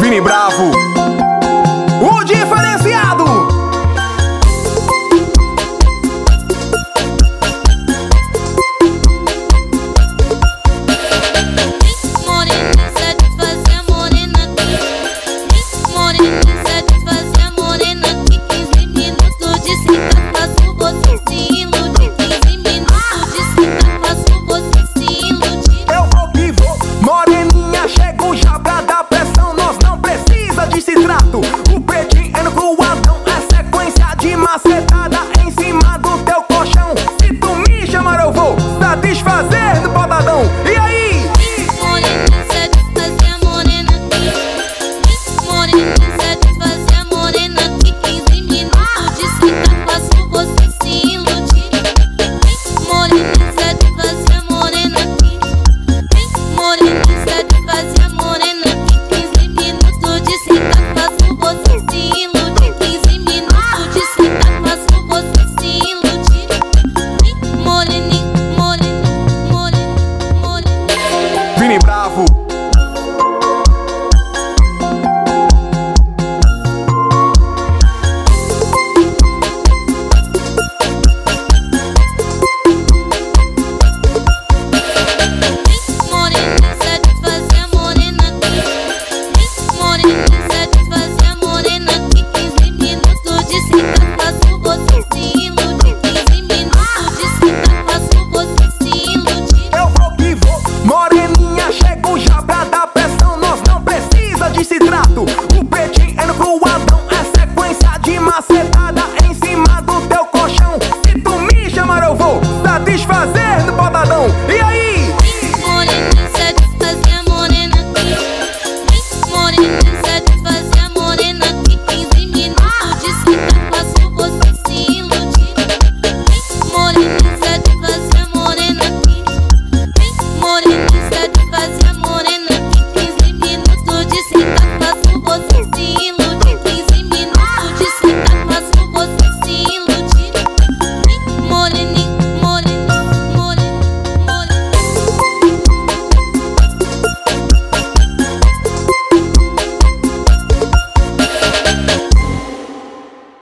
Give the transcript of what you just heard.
Vini Bravo, o diferenciado. Morena, satisfazer a morena aqui. Morena, satisfazer a morena aqui. 15 minutos de sentar, faço você se iludir. 15 minutos de sentar, faço você se iludir. Eu vou que vou, moreninha, chego já pra dar pressão. Nós não precisa de citrato. O pretinho é no cruadão, é sequência de macetada em cima do teu colchão. Se tu me chamar eu vou satisfazer no botadão. E aí? Morena, satisfazer a morena aqui. Morena, satisfazer a morena aqui. 15 minutos de sentar, faço você se iludir. Morena, satisfazer a morena aqui. Morena, satisfazer a morena aqui. 15 minutos de sentar, faço você se iludir. 15 minutos de sentar, faço você se iludir. Morena, morena, morena, morena. Vini Bravo,